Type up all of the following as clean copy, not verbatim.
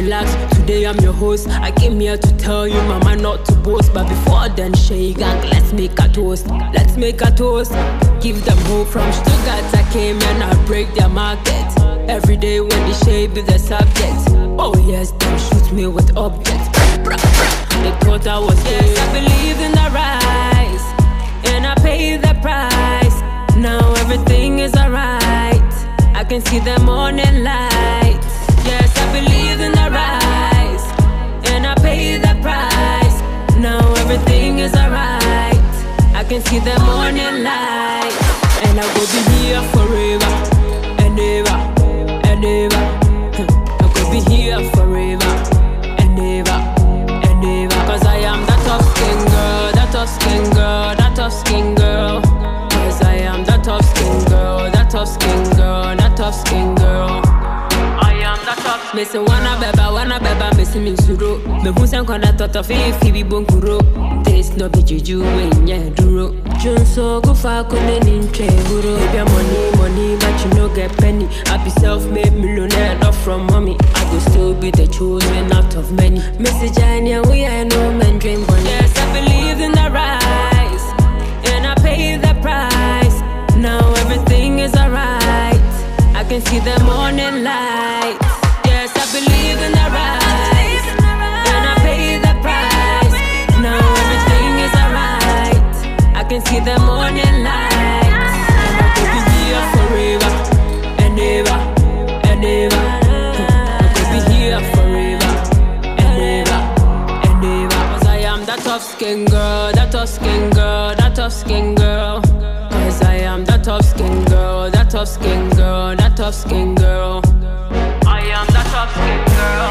relax. Today I'm your host. I came here to tell you, mama, not to boast. But before then, Shay Gang, let's make a toast. Let's make a toast. Give them hope from Stuttgart. I came and I break their market. Every day when the shade be the subject. Oh yes, them shoot me with objects. They thought I was dead. Yes, I believe in the rise, and I pay the price. Now everything is alright. I can see the morning light. Yes, I believe in the rise, and I pay the price. Now everything is alright. I can see the morning light. And I will be here forever and ever and ever. I could be here forever and ever and ever. Cause I am that tough skin girl, that tough skin girl, that tough skin girl. Cause I am that tough skin girl, that tough skin girl, that tough skin girl. I am that tough. Me say wanna beba, me see me suro. Me who say konda toto fi bonkuro. Taste no be juju when ya duro. Junso go fa kone ninche guru. Baby money, but you no get penny. I be self-made millionaire, not from mommy. I go still be the chosen out of many. Message Anya, we are no men dream one. Yes, I believe in the rise, and I pay the price. Now everything is alright. I can see the morning light. Yes, I believe in the rise, and I pay the price. Now everything is alright. I can see the morning light. And I could be here forever and ever and ever. I could be here forever and ever and ever. Cause I am that tough skin girl, that tough skin girl, that tough skin girl. Cause I am that tough skin girl, that tough skin girl, that tough skin girl. I am that tough skin girl.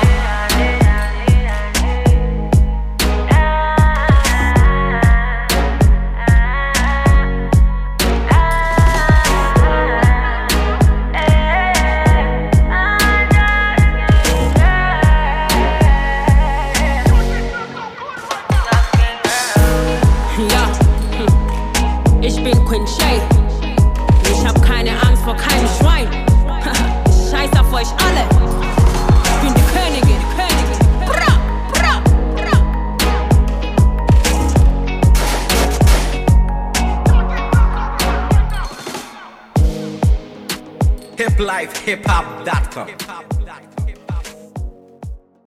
Ich bin Queen Shay. Ich hab keine Angst vor keinem Schwein. Scheiß auf euch alle. Ich bin die Königin, die Königin. Bra, bra, bra. Hiplife, hiphop.com.